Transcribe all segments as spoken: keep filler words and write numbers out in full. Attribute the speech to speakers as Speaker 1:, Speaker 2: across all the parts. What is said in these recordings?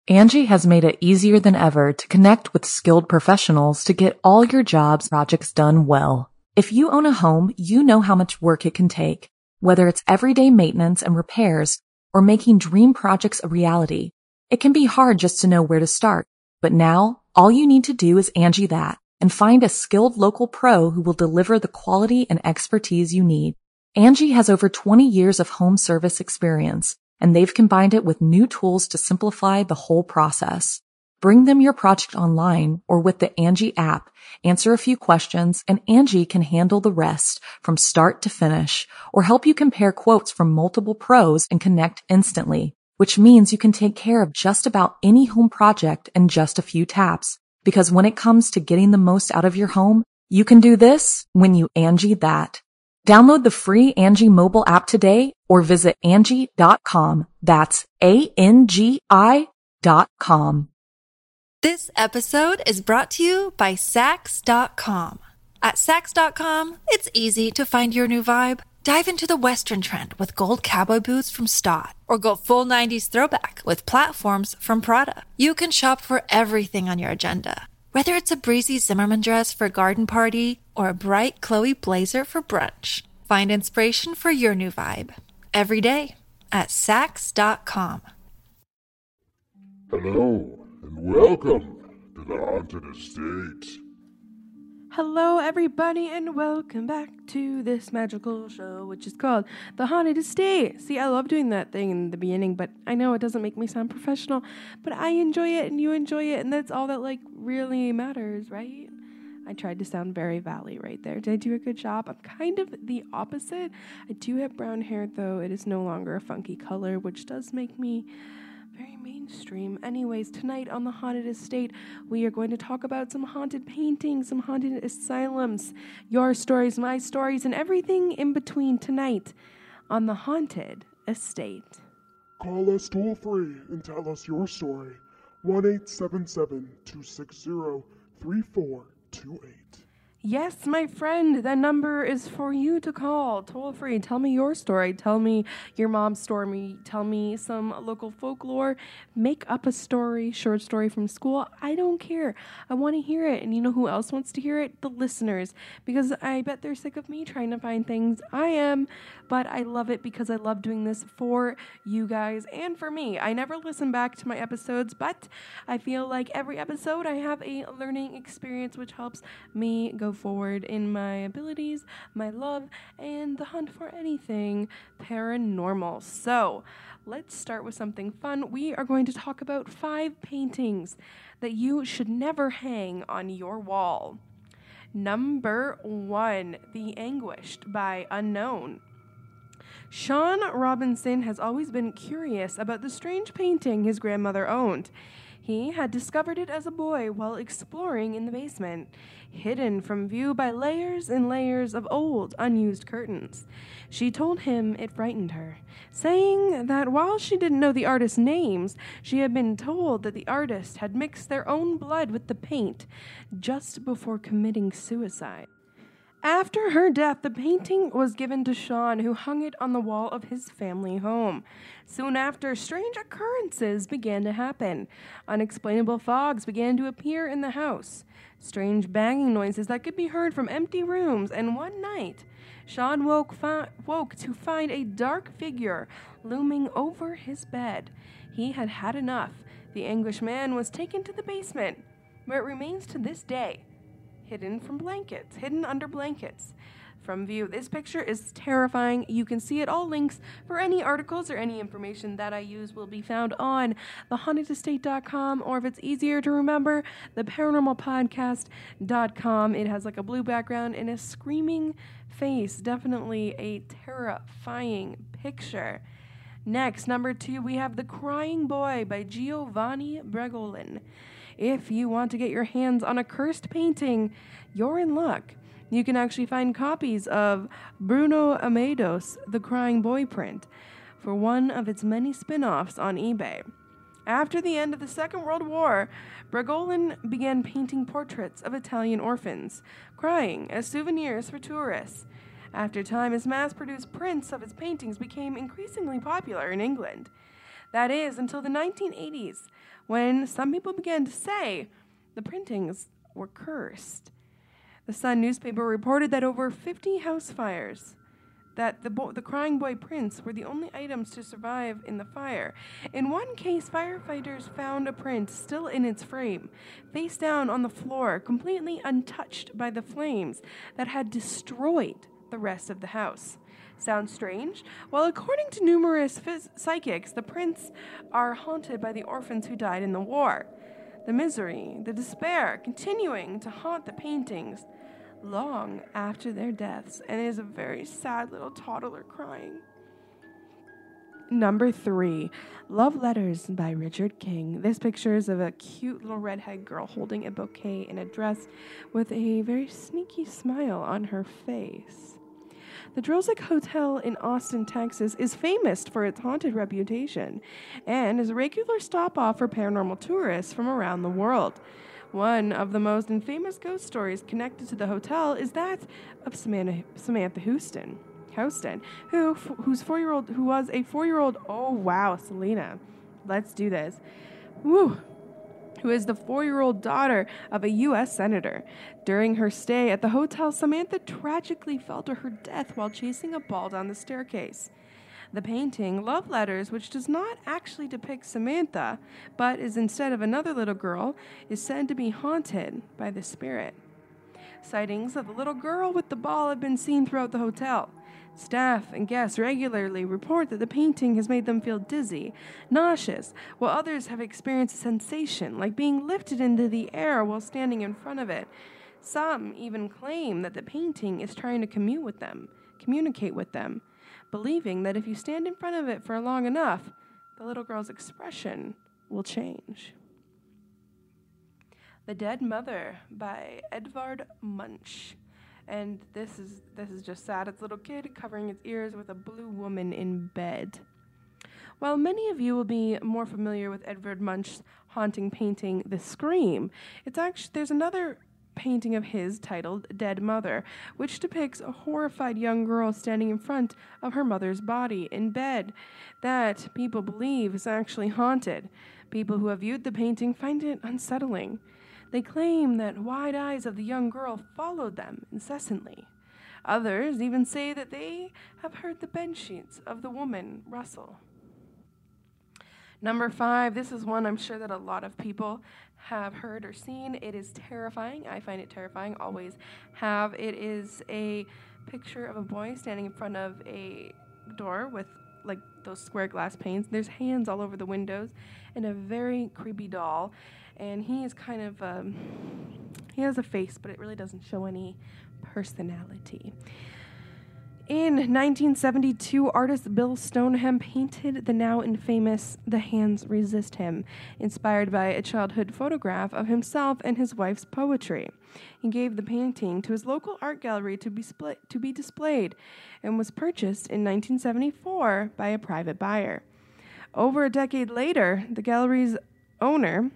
Speaker 1: Angie has made it easier than ever to connect with skilled professionals to get all your jobs projects done well. If you own a home, you know how much work it can take, whether it's everyday maintenance and repairs or making dream projects a reality. It can be hard just to know where to start, but now all you need to do is Angie that and find a skilled local pro who will deliver the quality and expertise you need. Angie has over twenty years of home service experience, and they've combined it with new tools to simplify the whole process. Bring them your project online or with the Angie app, answer a few questions, and Angie can handle the rest from start to finish, or help you compare quotes from multiple pros and connect instantly, which means you can take care of just about any home project in just a few taps. Because when it comes to getting the most out of your home, you can do this when you Angie that. Download the free Angie mobile app today or visit Angie dot com. That's A N G I dot com.
Speaker 2: This episode is brought to you by Sax dot com. At Sax dot com, it's easy to find your new vibe. Dive into the Western trend with gold cowboy boots from Stott, or go full nineties throwback with platforms from Prada. You can shop for everything on your agenda, whether it's a breezy Zimmermann dress for a garden party or a bright Chloe blazer for brunch. Find inspiration for your new vibe every day at Sax dot com.
Speaker 3: Hello, and welcome to the Haunted Estate.
Speaker 4: Hello, everybody, and welcome back to this magical show, which is called The Haunted Estate. See, I love doing that thing in the beginning, but I know it doesn't make me sound professional, but I enjoy it, and you enjoy it, and that's all that, like, really matters, right? I tried to sound very Valley right there. Did I do a good job? I'm kind of the opposite. I do have brown hair, though. It is no longer a funky color, which does make me very mainstream. Anyways, tonight on The Haunted Estate, we are going to talk about some haunted paintings, some haunted asylums, your stories, my stories, and everything in between tonight on The Haunted Estate.
Speaker 3: Call us toll free and tell us your story. one eight seven seven, two six zero, three four two eight.
Speaker 4: Yes, my friend, that number is for you to call, toll free. Tell me your story. Tell me your mom's story. Tell me some local folklore. Make up a story, short story from school. I don't care. I want to hear it. And you know who else wants to hear it? The listeners. Because I bet they're sick of me trying to find things. I am. But I love it because I love doing this for you guys and for me. I never listen back to my episodes, but I feel like every episode I have a learning experience which helps me go forward in my abilities, my love, and the hunt for anything paranormal. So let's start with something fun. We are going to talk about five paintings that you should never hang on your wall. Number one, The Anguished by Unknown. Sean Robinson has always been curious about the strange painting his grandmother owned. He had discovered it as a boy while exploring in the basement, hidden from view by layers and layers of old, unused curtains. She told him it frightened her, saying that while she didn't know the artist's names, she had been told that the artist had mixed their own blood with the paint just before committing suicide. After her death, the painting was given to Sean, who hung it on the wall of his family home. Soon after, strange occurrences began to happen. Unexplainable fogs began to appear in the house. Strange banging noises that could be heard from empty rooms, and one night, Sean woke, fi- woke to find a dark figure looming over his bed. He had had enough. The anguished man was taken to the basement, where it remains to this day. Hidden from blankets, hidden under blankets from view. This picture is terrifying. You can see it. All links for any articles or any information that I use will be found on the haunted estate dot com, or if it's easier to remember, the paranormal podcast dot com. It has like a blue background and a screaming face. Definitely a terrifying picture. Next, number two, we have The Crying Boy by Giovanni Bregolin. If you want to get your hands on a cursed painting, you're in luck. You can actually find copies of Bruno Amado's The Crying Boy print for one of its many spin-offs on eBay. After the end of the Second World War, Bregolin began painting portraits of Italian orphans, crying as souvenirs for tourists. After time, his mass-produced prints of his paintings became increasingly popular in England. That is, until the nineteen eighties, when some people began to say the printings were cursed. The Sun newspaper reported that over fifty house fires, that the, bo- the crying boy prints were the only items to survive in the fire. In one case, firefighters found a print still in its frame, face down on the floor, completely untouched by the flames that had destroyed the rest of the house. Sounds strange? Well, according to numerous phys- psychics, the prints are haunted by the orphans who died in the war. The misery, the despair, continuing to haunt the paintings long after their deaths, and it is a very sad little toddler crying. Number three, Love Letters by Richard King. This picture is of a cute little redhead girl holding a bouquet in a dress with a very sneaky smile on her face. The Drozik Hotel in Austin, Texas is famous for its haunted reputation and is a regular stop-off for paranormal tourists from around the world. One of the most infamous ghost stories connected to the hotel is that of Samantha, Samantha Houston, Houston, who whose four-year-old who was a four-year-old. Oh wow, Selena, let's do this. Woo. Who is the four-year-old daughter of a U S senator. During her stay at the hotel, Samantha tragically fell to her death while chasing a ball down the staircase. The painting, Love Letters, which does not actually depict Samantha, but is instead of another little girl, is said to be haunted by the spirit. Sightings of the little girl with the ball have been seen throughout the hotel. Staff and guests regularly report that the painting has made them feel dizzy, nauseous, while others have experienced a sensation like being lifted into the air while standing in front of it. Some even claim that the painting is trying to commune with them, communicate with them, believing that if you stand in front of it for long enough, the little girl's expression will change. The Dead Mother by Edvard Munch. And this is this is just sad. It's a little kid covering its ears with a blue woman in bed. While many of you will be more familiar with Edvard Munch's haunting painting, The Scream, it's actually there's another painting of his titled Dead Mother, which depicts a horrified young girl standing in front of her mother's body in bed that people believe is actually haunted. People who have viewed the painting find it unsettling. They claim that wide eyes of the young girl followed them incessantly. Others even say that they have heard the bed sheets of the woman rustle. Number five, this is one I'm sure that a lot of people have heard or seen. It is terrifying. I find it terrifying, always have. It is a picture of a boy standing in front of a door with like those square glass panes. There's hands all over the windows and a very creepy doll. And he is kind of, um, he has a face, but it really doesn't show any personality. In nineteen seventy-two, artist Bill Stoneham painted the now infamous The Hands Resist Him, inspired by a childhood photograph of himself and his wife's poetry. He gave the painting to his local art gallery to be split, to be displayed and was purchased in nineteen seventy-four by a private buyer. Over a decade later, the gallery's owner,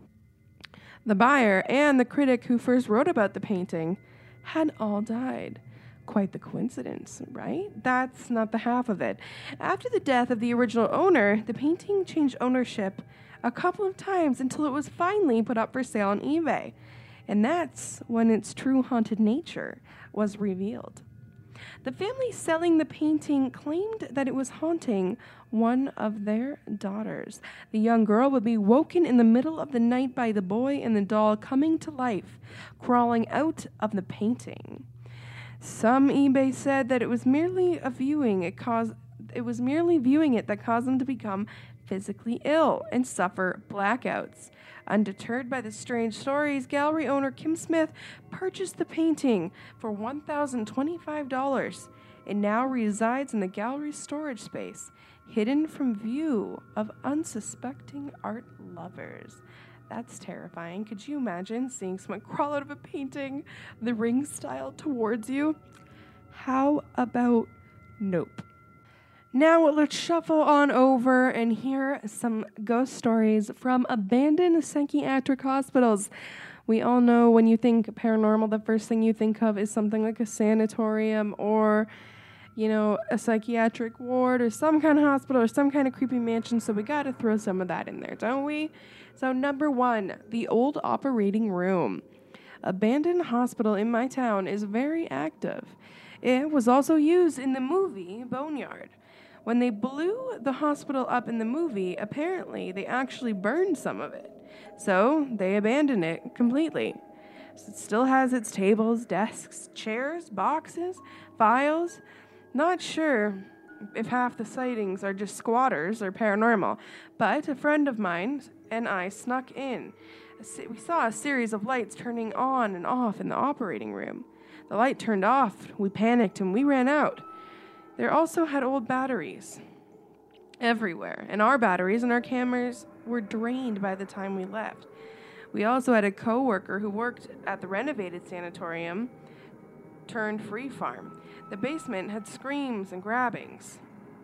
Speaker 4: the buyer, and the critic who first wrote about the painting had all died. Quite the coincidence, right? That's not the half of it. After the death of the original owner, the painting changed ownership a couple of times until it was finally put up for sale on eBay. And that's when its true haunted nature was revealed. The family selling the painting claimed that it was haunting one of their daughters. The young girl would be woken in the middle of the night by the boy and the doll coming to life, crawling out of the painting. Some eBay said that it was merely a viewing it caused it was merely viewing it that caused them to become physically ill and suffer blackouts. Undeterred by the strange stories, gallery owner Kim Smith purchased the painting for one thousand twenty-five dollars. It now resides in the gallery's storage space, hidden from view of unsuspecting art lovers. That's terrifying. Could you imagine seeing someone crawl out of a painting, The Ring style, towards you? How about nope? Now let's shuffle on over and hear some ghost stories from abandoned psychiatric hospitals. We all know when you think paranormal, the first thing you think of is something like a sanatorium or you know, a psychiatric ward or some kind of hospital or some kind of creepy mansion, so we gotta throw some of that in there, don't we? So number one, the old operating room. Abandoned hospital in my town is very active. It was also used in the movie Boneyard. When they blew the hospital up in the movie, apparently they actually burned some of it. So they abandoned it completely. So it still has its tables, desks, chairs, boxes, files. Not sure if half the sightings are just squatters or paranormal, but a friend of mine and I snuck in. We saw a series of lights turning on and off in the operating room. The light turned off, we panicked, and we ran out. There also had old batteries everywhere, and our batteries and our cameras were drained by the time we left. We also had a co-worker who worked at the renovated sanatorium turned free farm. The basement had screams and grabbings.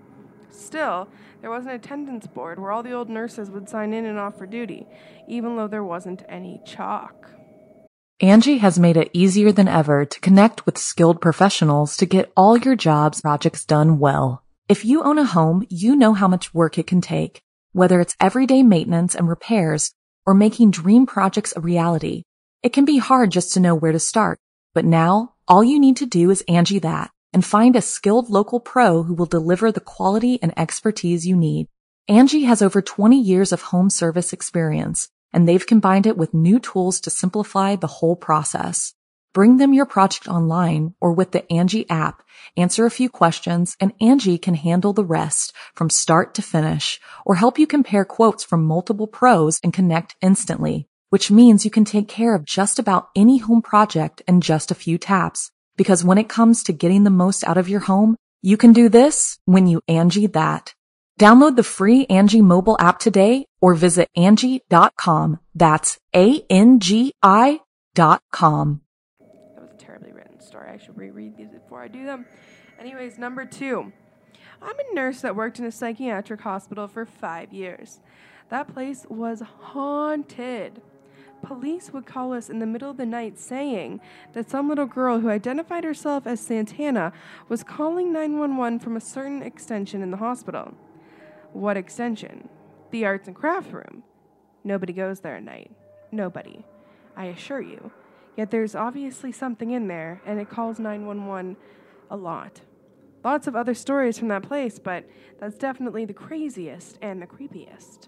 Speaker 4: Still, there was an attendance board where all the old nurses would sign in and off for duty, even though there wasn't any chalk.
Speaker 1: Angie has made it easier than ever to connect with skilled professionals to get all your jobs projects done well. If you own a home, you know how much work it can take, whether it's everyday maintenance and repairs or making dream projects a reality. It can be hard just to know where to start, but now all you need to do is Angie that and find a skilled local pro who will deliver the quality and expertise you need. Angie has over twenty years of home service experience, and they've combined it with new tools to simplify the whole process. Bring them your project online or with the Angie app, answer a few questions, and Angie can handle the rest from start to finish, or help you compare quotes from multiple pros and connect instantly, which means you can take care of just about any home project in just a few taps. Because when it comes to getting the most out of your home, you can do this when you Angie that. Download the free Angie mobile app today or visit Angie dot com. That's A N G I dot com.
Speaker 4: That was a terribly written story. I should reread these before I do them. Anyways, number two. I'm a nurse that worked in a psychiatric hospital for five years. That place was haunted. Police would call us in the middle of the night saying that some little girl who identified herself as Santana was calling nine one one from a certain extension in the hospital. What extension? The arts and craft room. Nobody goes there at night. Nobody. I assure you. Yet there's obviously something in there, and it calls nine one one a lot. Lots of other stories from that place, but that's definitely the craziest and the creepiest.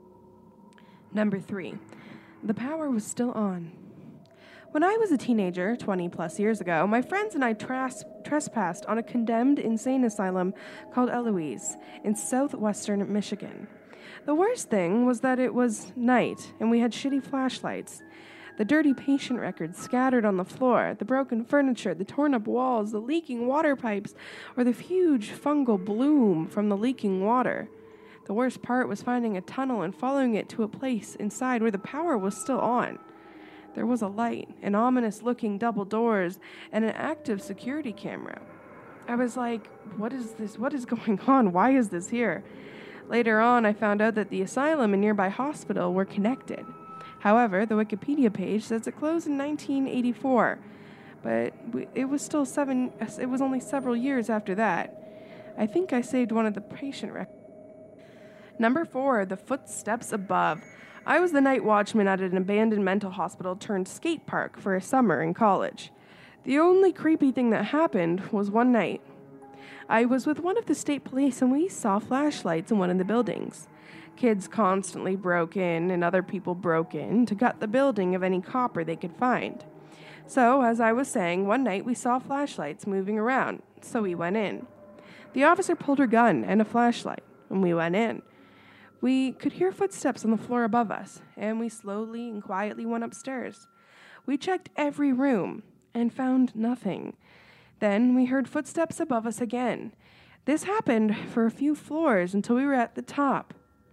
Speaker 4: Number three. The power was still on. When I was a teenager, twenty plus years ago, my friends and I tras- trespassed on a condemned insane asylum called Eloise in southwestern Michigan. The worst thing was that it was night and we had shitty flashlights. The dirty patient records scattered on the floor, the broken furniture, the torn up walls, the leaking water pipes, or the huge fungal bloom from the leaking water. The worst part was finding a tunnel and following it to a place inside where the power was still on. There was a light, and ominous-looking double doors, and an active security camera. I was like, what is this? What is going on? Why is this here? Later on, I found out that the asylum and nearby hospital were connected. However, the Wikipedia page says it closed in nineteen eighty-four, but it was still seven, it was only several years after that. I think I saved one of the patient records. Number four, the footsteps above. I was the night watchman at an abandoned mental hospital turned skate park for a summer in college. The only creepy thing that happened was one night. I was with one of the state police and we saw flashlights in one of the buildings. Kids constantly broke in and other people broke in to gut the building of any copper they could find. So, as I was saying, one night we saw flashlights moving around, so we went in. The officer pulled her gun and a flashlight, and we went in. We could hear footsteps on the floor above us, and we slowly and quietly went upstairs. We checked every room and found nothing. Then we heard footsteps above us again. This happened for a few floors until we were at the top.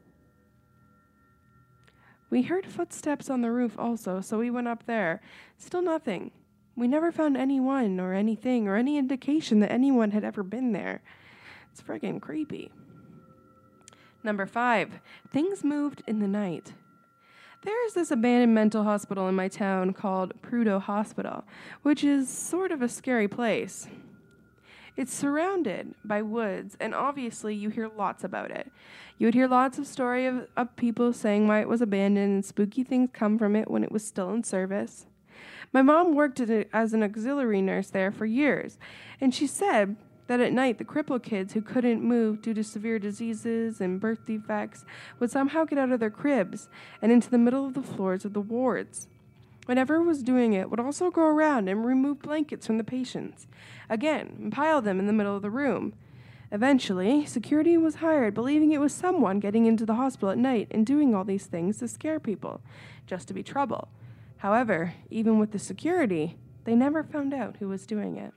Speaker 4: We heard footsteps on the roof also, so we went up there. Still nothing. We never found anyone or anything or any indication that anyone had ever been there. It's friggin' creepy. Number five, things moved in the night. There's this abandoned mental hospital in my town called Prudhoe Hospital, which is sort of a scary place. It's surrounded by woods, and obviously you hear lots about it. You would hear lots of story of, of people saying why it was abandoned and spooky things come from it when it was still in service. My mom worked at it as an auxiliary nurse there for years, and she said that at night the crippled kids who couldn't move due to severe diseases and birth defects would somehow get out of their cribs and into the middle of the floors of the wards. Whenever it was doing it, would also go around and remove blankets from the patients, again, and pile them in the middle of the room. Eventually, security was hired, believing it was someone getting into the hospital at night and doing all these things to scare people, just to be trouble. However, even with the security, they never found out who was doing it.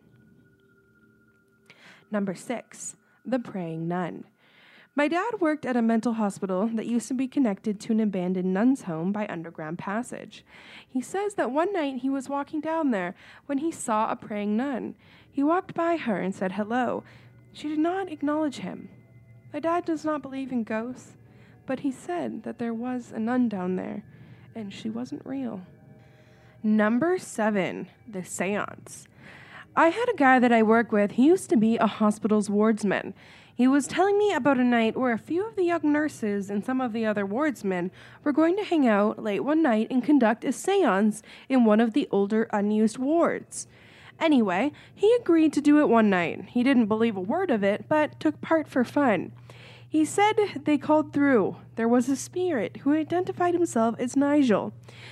Speaker 4: Number six, the praying nun. My dad worked at a mental hospital that used to be connected to an abandoned nun's home by underground passage. He says that one night he was walking down there when he saw a praying nun. He walked by her and said hello. She did not acknowledge him. My dad does not believe in ghosts, but he said that there was a nun down there, and she wasn't real. Number seven, the seance. I had a guy that I work with. He used to be a hospital's wardsman. He was telling me about a night where a few of the young nurses and some of the other wardsmen were going to hang out late one night and conduct a seance in one of the older unused wards. Anyway, he agreed to do it one night. He didn't believe a word of it, but took part for fun. He said they called through. There was a spirit who identified himself as Nigel.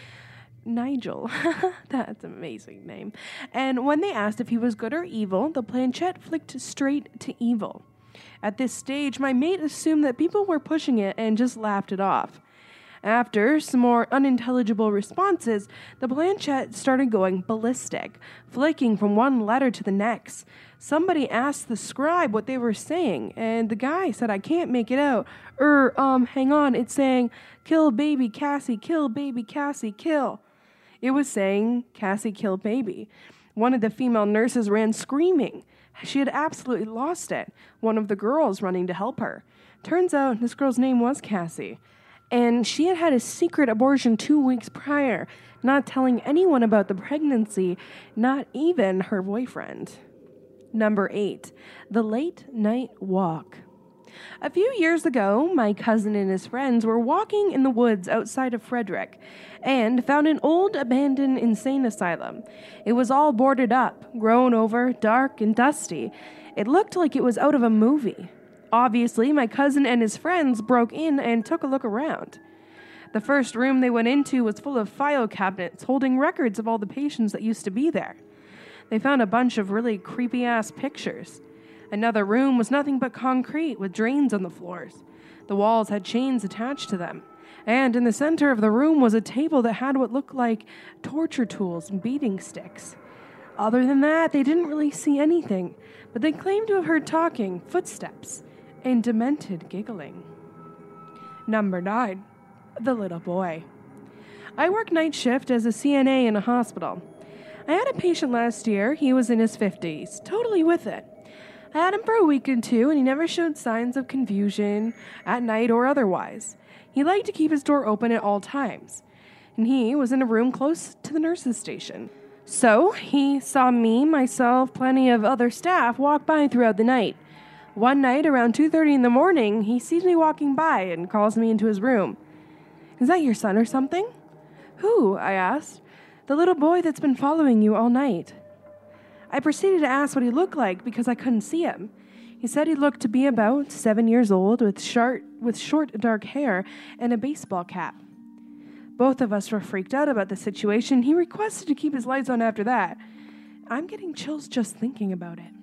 Speaker 4: Nigel. That's an amazing name. And when they asked if he was good or evil, the planchette flicked straight to evil. At this stage, my mate assumed that people were pushing it and just laughed it off. After some more unintelligible responses, the planchette started going ballistic, flicking from one letter to the next. Somebody asked the scribe what they were saying, and the guy said, I can't make it out. Er, um, hang on, it's saying, kill baby Cassie, kill baby Cassie, kill. It was saying, Cassie, kill baby. One of the female nurses ran screaming. She had absolutely lost it, one of the girls running to help her. Turns out this girl's name was Cassie, and she had had a secret abortion two weeks prior, not telling anyone about the pregnancy, not even her boyfriend. Number eight, the late night walk. A few years ago, my cousin and his friends were walking in the woods outside of Frederick and found an old abandoned insane asylum. It was all boarded up, grown over, dark and dusty. It looked like it was out of a movie. Obviously, my cousin and his friends broke in and took a look around. The first room they went into was full of file cabinets holding records of all the patients that used to be there. They found a bunch of really creepy-ass pictures. Another room was nothing but concrete with drains on the floors. The walls had chains attached to them. And in the center of the room was a table that had what looked like torture tools and beating sticks. Other than that, they didn't really see anything, but they claimed to have heard talking, footsteps, and demented giggling. Number nine, the little boy. I work night shift as a C N A in a hospital. I had a patient last year. He was in his fifties, totally with it. I had him for a week or two, and he never showed signs of confusion, at night or otherwise. He liked to keep his door open at all times, and he was in a room close to the nurse's station. So he saw me, myself, plenty of other staff walk by throughout the night. One night, around two thirty in the morning, he sees me walking by and calls me into his room. Is that your son or something? Who? I asked. The little boy that's been following you all night. I proceeded to ask what he looked like because I couldn't see him. He said he looked to be about seven years old with short, with short dark hair and a baseball cap. Both of us were freaked out about the situation. He requested to keep his lights on after that. I'm getting chills just thinking about it.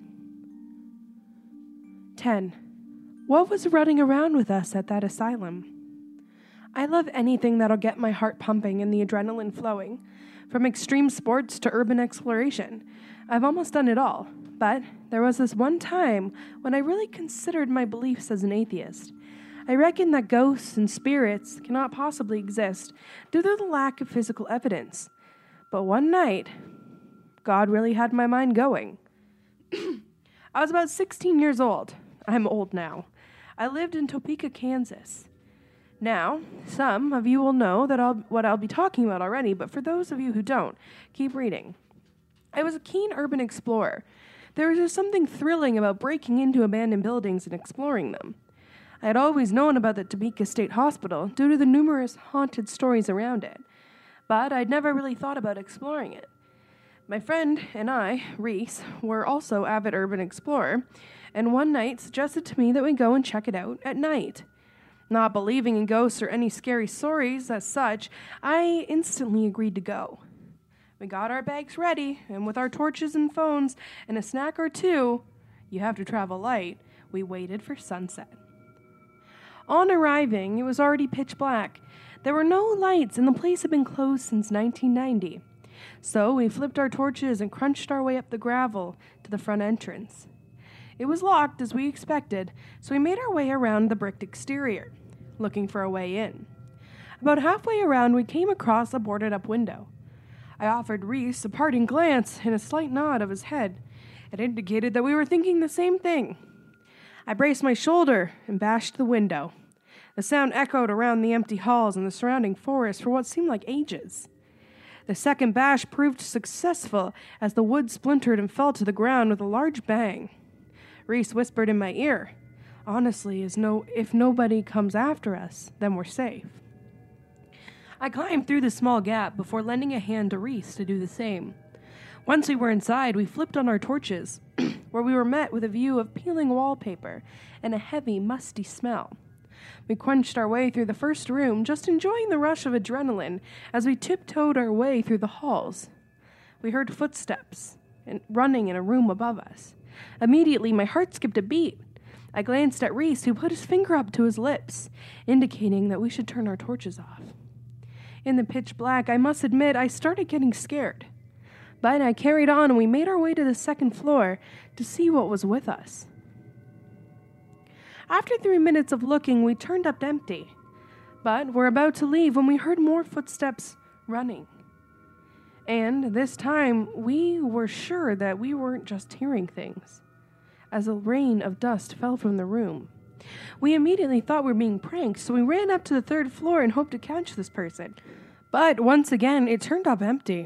Speaker 4: ten. What was running around with us at that asylum? I love anything that'll get my heart pumping and the adrenaline flowing, from extreme sports to urban exploration. I've almost done it all, but there was this one time when I really considered my beliefs as an atheist. I reckon that ghosts and spirits cannot possibly exist due to the lack of physical evidence. But one night, God really had my mind going. I was about sixteen years old. I'm old now. I lived in Topeka, Kansas. Now, some of you will know that I'll, what I'll be talking about already, but for those of you who don't, keep reading. I was a keen urban explorer. There was just something thrilling about breaking into abandoned buildings and exploring them. I had always known about the Topeka State Hospital due to the numerous haunted stories around it, but I'd never really thought about exploring it. My friend and I, Reese, were also avid urban explorer, and one night suggested to me that we go and check it out at night. Not believing in ghosts or any scary stories as such, I instantly agreed to go. We got our bags ready, and with our torches and phones and a snack or two, you have to travel light, we waited for sunset. On arriving, it was already pitch black. There were no lights, and the place had been closed since nineteen ninety. So we flipped our torches and crunched our way up the gravel to the front entrance. It was locked, as we expected, so we made our way around the bricked exterior, looking for a way in. About halfway around, we came across a boarded-up window. I offered Reese a parting glance and a slight nod of his head. It indicated that we were thinking the same thing. I braced my shoulder and bashed the window. The sound echoed around the empty halls and the surrounding forest for what seemed like ages. The second bash proved successful as the wood splintered and fell to the ground with a large bang. Reese whispered in my ear, "Honestly, is no, if nobody comes after us, then we're safe." I climbed through the small gap before lending a hand to Reese to do the same. Once we were inside, we flipped on our torches, where we were met with a view of peeling wallpaper and a heavy, musty smell. We crunched our way through the first room, just enjoying the rush of adrenaline as we tiptoed our way through the halls. We heard footsteps and running in a room above us. Immediately, my heart skipped a beat. I glanced at Reese, who put his finger up to his lips, indicating that we should turn our torches off. In the pitch black, I must admit, I started getting scared. But I carried on, and we made our way to the second floor to see what was with us. After three minutes of looking, we turned up empty. But were about to leave when we heard more footsteps running. And this time, we were sure that we weren't just hearing things, as a rain of dust fell from the room. We immediately thought we were being pranked, so we ran up to the third floor and hoped to catch this person. But once again, it turned up empty.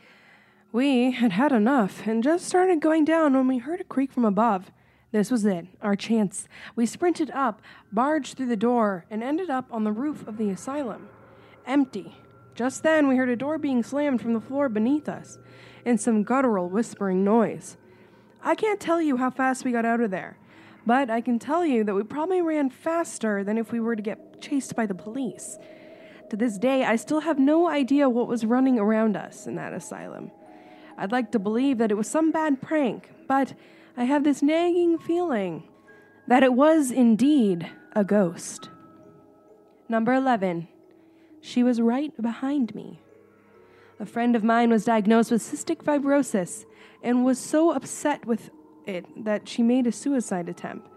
Speaker 4: We had had enough and just started going down when we heard a creak from above. This was it, our chance. We sprinted up, barged through the door, and ended up on the roof of the asylum. Empty. Just then, we heard a door being slammed from the floor beneath us, and some guttural whispering noise. I can't tell you how fast we got out of there, but I can tell you that we probably ran faster than if we were to get chased by the police. To this day, I still have no idea what was running around us in that asylum. I'd like to believe that it was some bad prank, but I have this nagging feeling that it was indeed a ghost. Number eleven. She was right behind me. A friend of mine was diagnosed with cystic fibrosis and was so upset with it that she made a suicide attempt.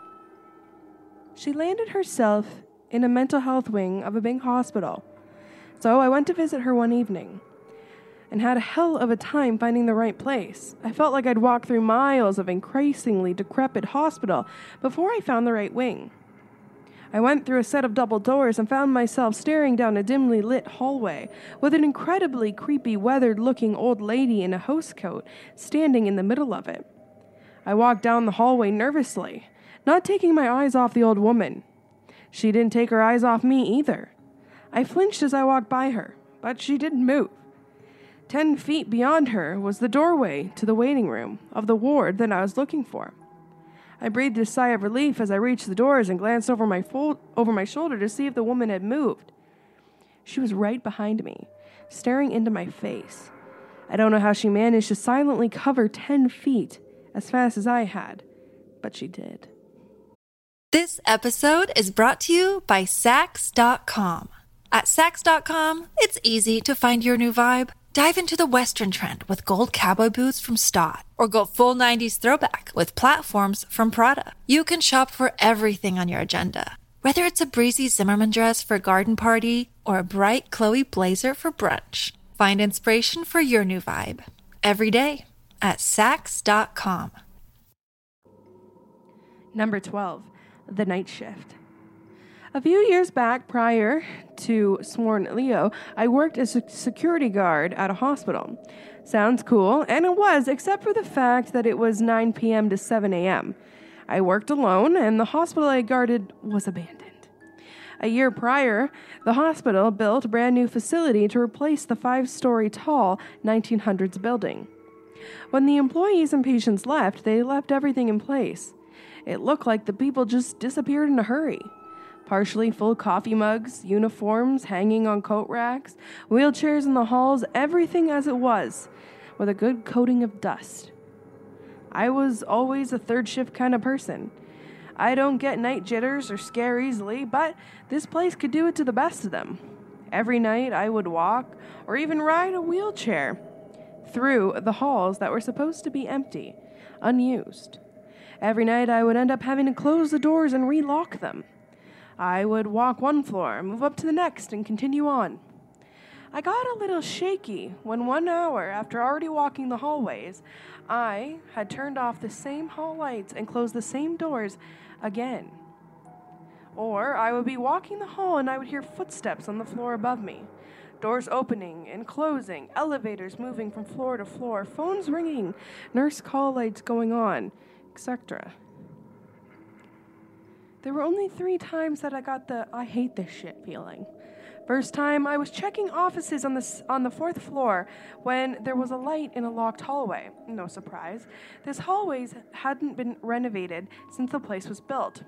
Speaker 4: She landed herself in a mental health wing of a big hospital. So I went to visit her one evening and had a hell of a time finding the right place. I felt like I'd walked through miles of increasingly decrepit hospital before I found the right wing. I went through a set of double doors and found myself staring down a dimly lit hallway with an incredibly creepy, weathered-looking old lady in a housecoat standing in the middle of it. I walked down the hallway nervously, not taking my eyes off the old woman. She didn't take her eyes off me either. I flinched as I walked by her, but she didn't move. Ten feet beyond her was the doorway to the waiting room of the ward that I was looking for. I breathed a sigh of relief as I reached the doors and glanced over my fo- over my shoulder to see if the woman had moved. She was right behind me, staring into my face. I don't know how she managed to silently cover ten feet as fast as I had, but she did.
Speaker 2: This episode is brought to you by Sax dot com. At Sax dot com, it's easy to find your new vibe. Dive into the Western trend with gold cowboy boots from Stott, or go full nineties throwback with platforms from Prada. You can shop for everything on your agenda, whether it's a breezy Zimmermann dress for a garden party or a bright Chloe blazer for brunch. Find inspiration for your new vibe every day at Sax dot com.
Speaker 4: Number twelve. The Night Shift. A few years back, prior to Sworn Leo, I worked as a security guard at a hospital. Sounds cool, and it was, except for the fact that it was nine p.m. to seven a.m. I worked alone, and the hospital I guarded was abandoned. A year prior, the hospital built a brand new facility to replace the five-story tall nineteen hundreds building. When the employees and patients left, they left everything in place. It looked like the people just disappeared in a hurry. Partially full coffee mugs, uniforms hanging on coat racks, wheelchairs in the halls, everything as it was, with a good coating of dust. I was always a third shift kind of person. I don't get night jitters or scare easily, but this place could do it to the best of them. Every night I would walk or even ride a wheelchair through the halls that were supposed to be empty, unused. Every night I would end up having to close the doors and relock them. I would walk one floor, move up to the next, and continue on. I got a little shaky when one hour after already walking the hallways, I had turned off the same hall lights and closed the same doors again. Or I would be walking the hall and I would hear footsteps on the floor above me. Doors opening and closing, elevators moving from floor to floor, phones ringing, nurse call lights going on, et cetera. There were only three times that I got the I hate this shit feeling. First time, I was checking offices on the on the fourth floor when there was a light in a locked hallway. No surprise. This hallway hadn't been renovated since the place was built.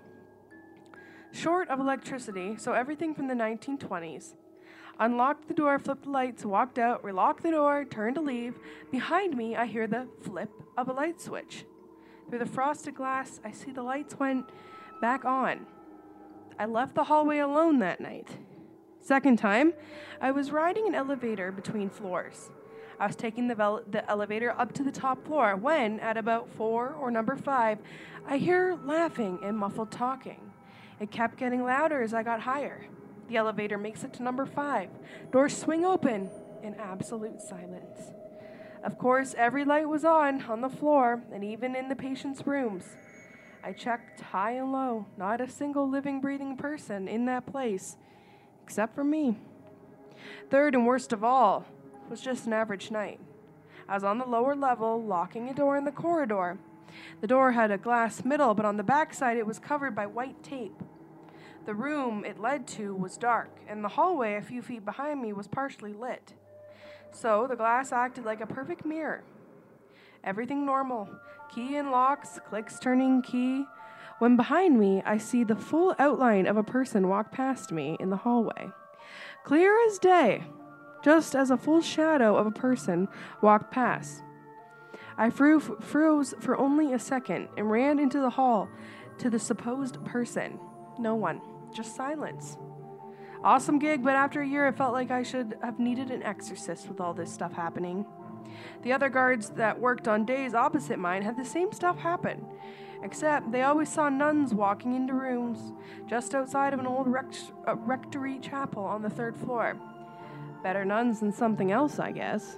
Speaker 4: Short of electricity, so everything from the nineteen twenties. Unlocked the door, flipped the lights, walked out, relocked the door, turned to leave. Behind me, I hear the flip of a light switch. Through the frosted glass, I see the lights went back on. I left the hallway alone that night. Second time, I was riding an elevator between floors. I was taking the, vel- the elevator up to the top floor when, at about four or number five, I hear laughing and muffled talking. It kept getting louder as I got higher. The elevator makes it to number five. Doors swing open in absolute silence. Of course, every light was on, on the floor, and even in the patients' rooms. I checked high and low, not a single living, breathing person in that place, except for me. Third and worst of all was just an average night. I was on the lower level, locking a door in the corridor. The door had a glass middle, but on the backside it was covered by white tape. The room it led to was dark, and the hallway a few feet behind me was partially lit. So the glass acted like a perfect mirror. Everything normal. Key and locks, clicks turning key. When behind me, I see the full outline of a person walk past me in the hallway. Clear as day, just as a full shadow of a person walked past. I fro- froze for only a second and ran into the hall to the supposed person. No one, just silence. Awesome gig, but after a year, it felt like I should have needed an exorcist with all this stuff happening. The other guards that worked on days opposite mine had the same stuff happen, except they always saw nuns walking into rooms just outside of an old rect- uh, rectory chapel on the third floor. Better nuns than something else, I guess.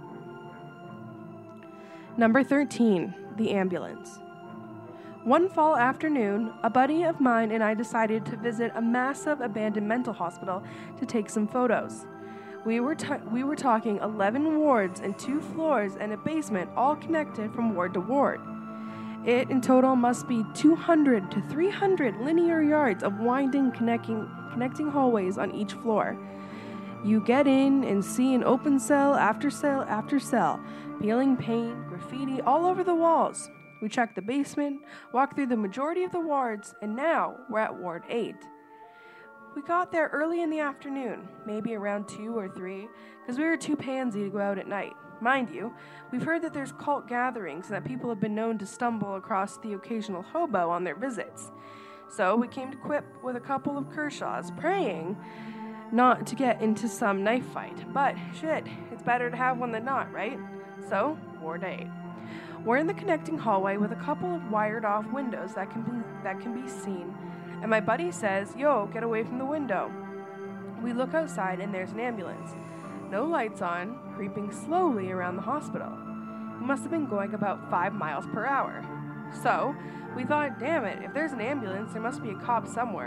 Speaker 4: Number thirteen, the ambulance. One fall afternoon, a buddy of mine and I decided to visit a massive abandoned mental hospital to take some photos. We were t- we were talking eleven wards and two floors and a basement, all connected from ward to ward. It in total must be two hundred to three hundred linear yards of winding connecting connecting hallways on each floor. You get in and see an open cell after cell after cell, peeling paint, graffiti all over the walls. We checked the basement, walked through the majority of the wards, and now we're at Ward eight. We got there early in the afternoon, maybe around two or three, because we were too pansy to go out at night. Mind you, we've heard that there's cult gatherings and that people have been known to stumble across the occasional hobo on their visits. So we came equipped with a couple of Kershaws, praying not to get into some knife fight. But shit, it's better to have one than not, right? So, Ward eight. We're in the connecting hallway with a couple of wired-off windows that can be, that can be seen, and my buddy says, "Yo, get away from the window." We look outside and there's an ambulance. No lights on, creeping slowly around the hospital. It must have been going about five miles per hour. So, we thought, damn it, if there's an ambulance, there must be a cop somewhere.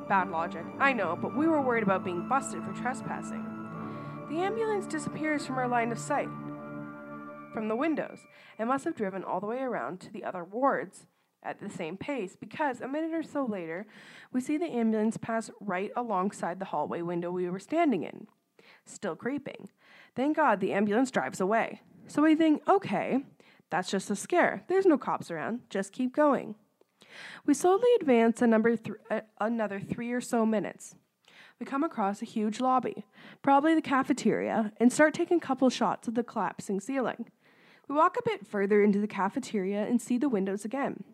Speaker 4: Bad logic, I know, but we were worried about being busted for trespassing. The ambulance disappears from our line of sight, from the windows, and must have driven all the way around to the other wards at the same pace, because a minute or so later, we see the ambulance pass right alongside the hallway window we were standing in, still creeping. Thank God the ambulance drives away. So we think, okay, that's just a scare. There's no cops around. Just keep going. We slowly advance a number th- uh, another three or so minutes. We come across a huge lobby, probably the cafeteria, and start taking a couple shots of the collapsing ceiling. We walk a bit further into the cafeteria and see the windows again.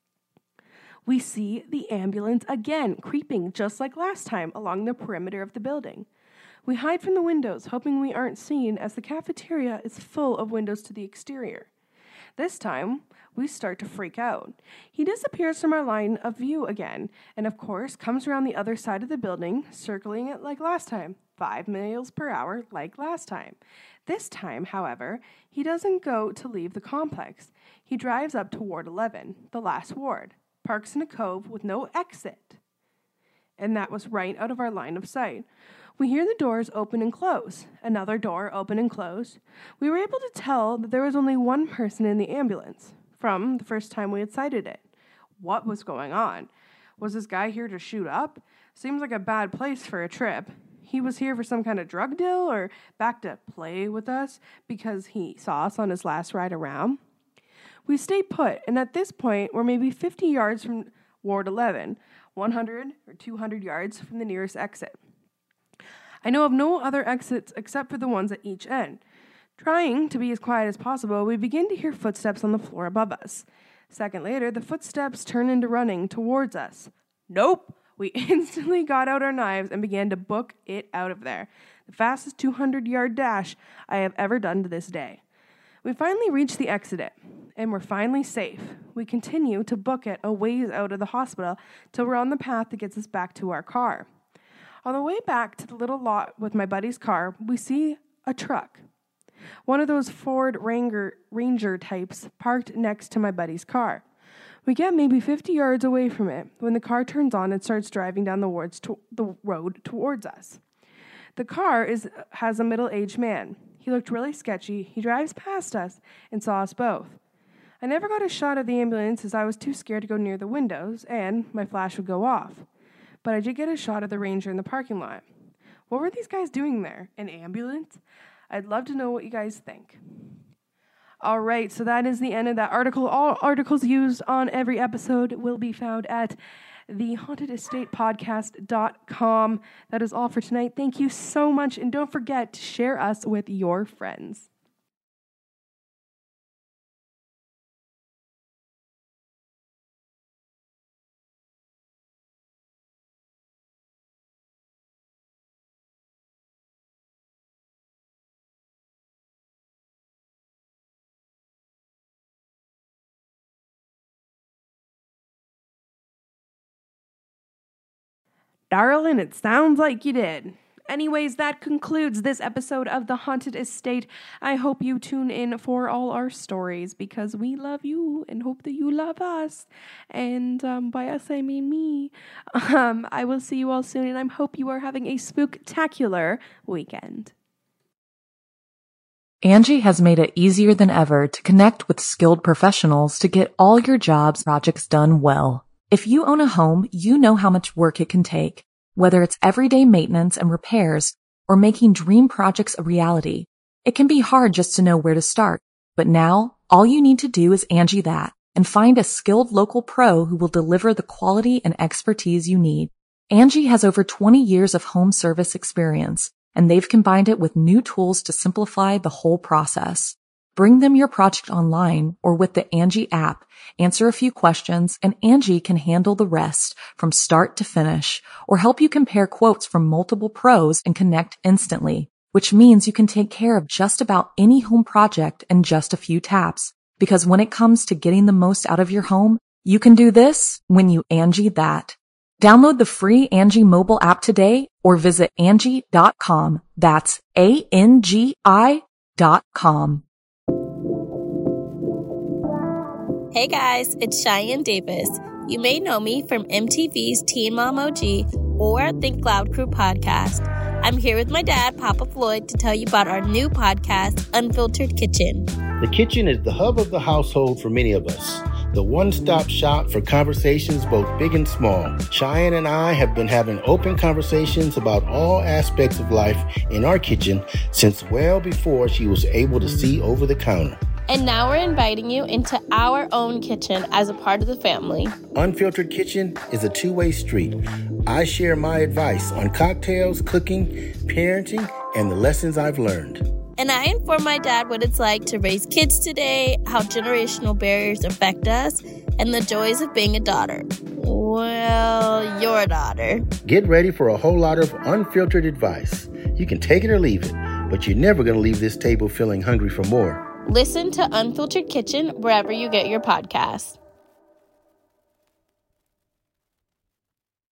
Speaker 4: We see the ambulance again, creeping just like last time along the perimeter of the building. We hide from the windows, hoping we aren't seen, as the cafeteria is full of windows to the exterior. This time, we start to freak out. He disappears from our line of view again, and of course, comes around the other side of the building, circling it like last time, five miles per hour like last time. This time, however, he doesn't go to leave the complex. He drives up to Ward eleven, the last ward, parks in a cove with no exit. And that was right out of our line of sight. We hear the doors open and close, another door open and close. We were able to tell that there was only one person in the ambulance from the first time we had sighted it. What was going on? Was this guy here to shoot up? Seems like a bad place for a trip. He was here for some kind of drug deal or back to play with us because he saw us on his last ride around? We stay put, and at this point, we're maybe fifty yards from Ward eleven, one hundred or two hundred yards from the nearest exit. I know of no other exits except for the ones at each end. Trying to be as quiet as possible, we begin to hear footsteps on the floor above us. A second later, the footsteps turn into running towards us. Nope! We instantly got out our knives and began to book it out of there. The fastest two hundred yard dash I have ever done to this day. We finally reach the exit, and we're finally safe. We continue to book it a ways out of the hospital till we're on the path that gets us back to our car. On the way back to the little lot with my buddy's car, we see a truck. One of those Ford Ranger, Ranger types parked next to my buddy's car. We get maybe fifty yards away from it when the car turns on and starts driving down the, wards to, the road towards us. The car is has a middle-aged man. He looked really sketchy. He drives past us and saw us both. I never got a shot of the ambulance as I was too scared to go near the windows, and my flash would go off. But I did get a shot of the Ranger in the parking lot. What were these guys doing there? An ambulance? I'd love to know what you guys think. All right, so that is the end of that article. All articles used on every episode will be found at the haunted estate podcast dot com. That is all for tonight. Thank you so much, and don't forget to share us with your friends. Darling, it sounds like you did. Anyways, that concludes this episode of The Haunted Estate. I hope you tune in for all our stories because we love you and hope that you love us. And um, by us, I mean me. Um, I will see you all soon, and I hope you are having a spooktacular weekend.
Speaker 1: Angie has made it easier than ever to connect with skilled professionals to get all your jobs projects done well. If you own a home, you know how much work it can take, whether it's everyday maintenance and repairs or making dream projects a reality. It can be hard just to know where to start, but now all you need to do is Angie that and find a skilled local pro who will deliver the quality and expertise you need. Angie has over twenty years of home service experience, and they've combined it with new tools to simplify the whole process. Bring them your project online or with the Angie app, answer a few questions, and Angie can handle the rest from start to finish or help you compare quotes from multiple pros and connect instantly, which means you can take care of just about any home project in just a few taps. Because when it comes to getting the most out of your home, you can do this when you Angie that. Download the free Angie mobile app today or visit Angie dot com. That's A N G I dot com.
Speaker 5: Hey guys, it's Cheyenne Davis. You may know me from M T V's Teen Mom O G or Think Loud Crew podcast. I'm here with my dad, Papa Floyd, to tell you about our new podcast, Unfiltered Kitchen.
Speaker 6: The kitchen is the hub of the household for many of us. The one-stop shop for conversations both big and small. Cheyenne and I have been having open conversations about all aspects of life in our kitchen since well before she was able to see over the counter.
Speaker 5: And now we're inviting you into our own kitchen as a part of the family.
Speaker 6: Unfiltered Kitchen is a two-way street. I share my advice on cocktails, cooking, parenting, and the lessons I've learned.
Speaker 5: And I inform my dad what it's like to raise kids today, how generational barriers affect us, and the joys of being a daughter. Well, your daughter.
Speaker 6: Get ready for a whole lot of unfiltered advice. You can take it or leave it, but you're never going to leave this table feeling hungry for more.
Speaker 5: Listen to Unfiltered Kitchen wherever you get your podcasts.